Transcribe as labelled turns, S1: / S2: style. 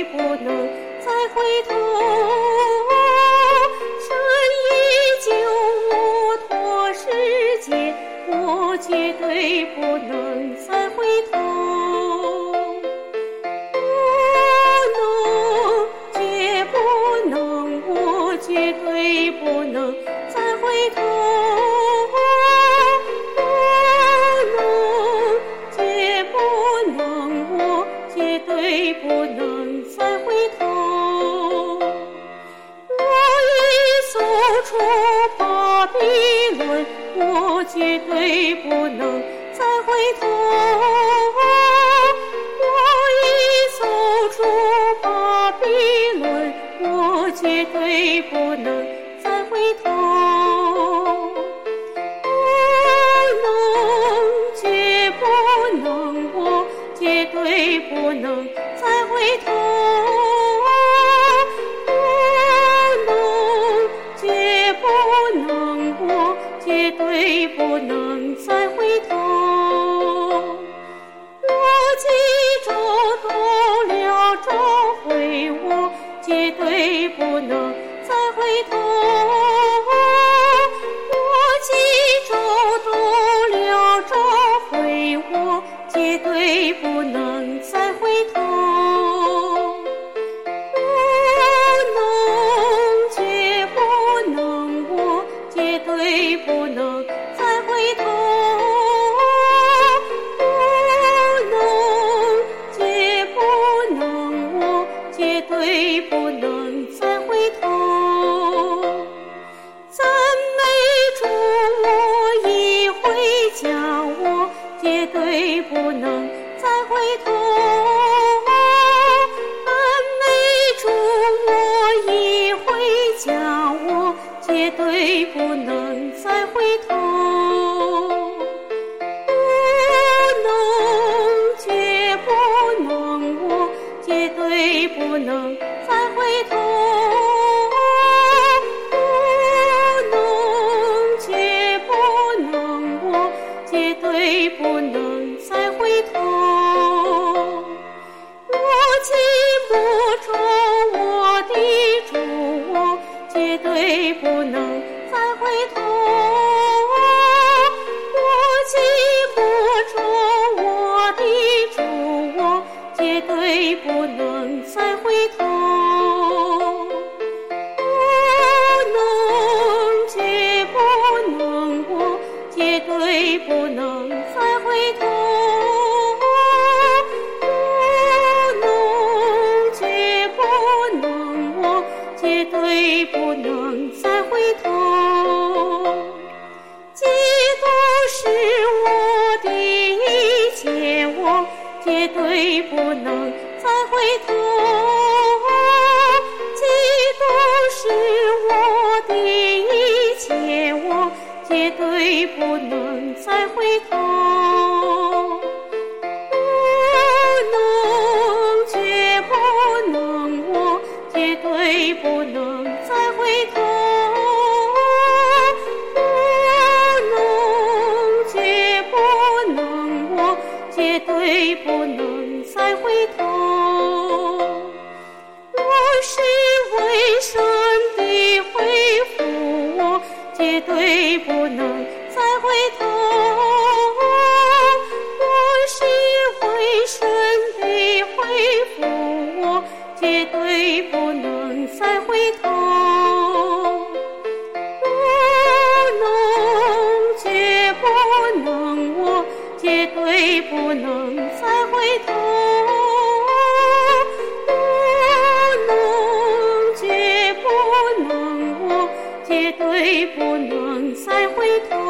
S1: 不能再回头。神已救我脱世界，我绝对不能再回头。绝不能，我绝对不能再回头。绝对不能再回头。我已走出巴比伦，我绝对不能再回头。我已走出巴比伦，我绝对不能再回头。绝不能，我绝对不能再回头。绝不能，我绝对不能再回头。我既找到了召会，我绝对不能再回头。我既找到了召会，我绝对不能再回头。绝不能，我绝对不能再回头。绝不能，我绝对不能再回头。赞美主，我已回家，我绝对不能再回头。赞美主，我已回家，我绝对不能再回头。绝不能，我绝对不能再回头。绝不能，我绝对不能再回头。我既不着我的主，我绝对不能再回头。我既不着我的主，我绝对不能再回头。绝不能，我绝对不能再回头。绝不能，我绝对不能再回头。基督是我的一切，我绝对不能再回头。基督是我的一切，我绝对不能再回头。绝不能，我绝对不能再回头。绝不能，我绝对不能再回头。我是为神的恢复，我绝对不能再回头。我是为神的恢复，我绝对不能再回头。绝不能，我绝对不能再回头。绝不能，我绝对不能再回头。